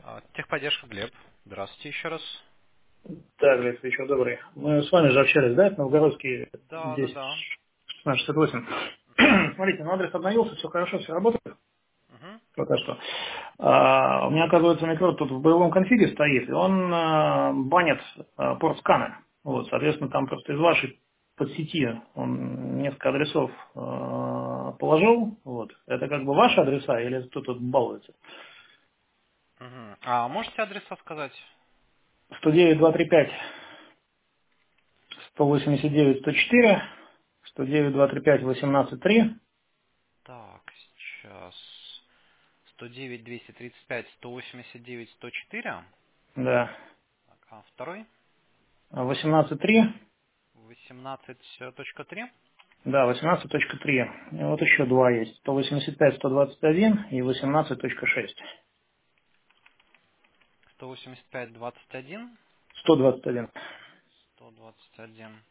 Техподдержка, Глеб. Здравствуйте еще раз. Так, Глеб, вечер добрый. Мы с вами же общались, да? Это Новгородский Да, да, 10 да. 1668. Мгм. Смотрите, ну адрес обновился, все хорошо, все работает Мгм. пока что. У меня, оказывается, микро тут в боевом конфиге стоит, и он банит порт сканы. Вот, соответственно, там просто из вашей подсети он несколько адресов положил. Вот. Это как бы ваши адреса или кто-то балуется? Мгм. А можете адреса сказать? 109 235 189 104 109 235 183. Так, сейчас. 109, 235, 189, 104. Да. Так, а второй? 18.3. 18.3. Да, 18.3. И вот еще два есть. 185, 121 и 18.6. 185, 21. 121. 121.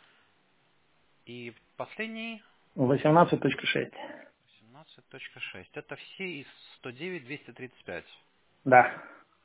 И последний? 18.6. 18.6. Это все из 109, 235. Да.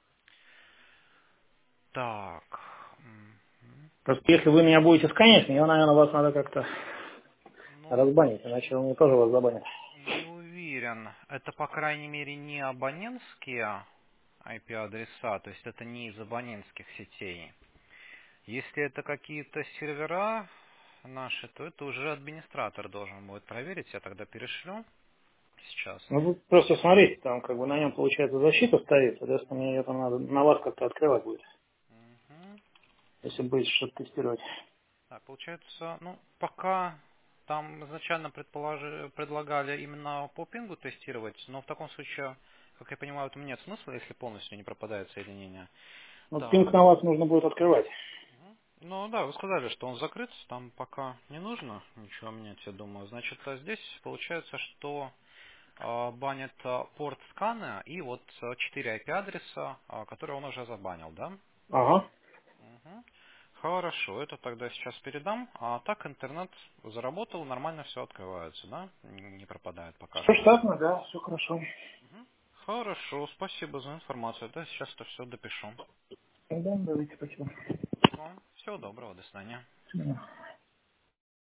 Так. Мгм. Просто если вы меня будете сканить, мне, наверное, вас надо как-то Ну, разбанить, иначе он мне тоже вас забанит. не уверен. Это, по крайней мере, не абонентские IP-адреса, то есть это не из абонентских сетей. Если это какие-то сервера наши, то это уже администратор должен будет проверить. Я тогда перешлю сейчас. Ну, вы просто смотрите, там как бы на нем, получается, защита стоит, соответственно, мне ее там надо на вас как-то открывать будет, Мгм. если будете что-то тестировать. Так, получается, ну, пока там изначально предлагали именно по пингу тестировать, но в таком случае, как я понимаю, этому нет смысла, если полностью не пропадает соединение. Ну, Так. пинг на вас нужно будет открывать. Ну да, вы сказали, что он закрыт, там пока не нужно ничего менять, я думаю. Значит, здесь получается, что банят порт скана и вот 4 IP-адреса, которые он уже забанил, да? Ага. Мгм. Хорошо, это тогда сейчас передам. А так интернет заработал, нормально все открывается, да? Не пропадает пока Все что. штатно, да, все хорошо. Мгм. Хорошо, спасибо за информацию. Да, сейчас это все допишу. Да, давайте, спасибо. Всего доброго, до свидания. Да.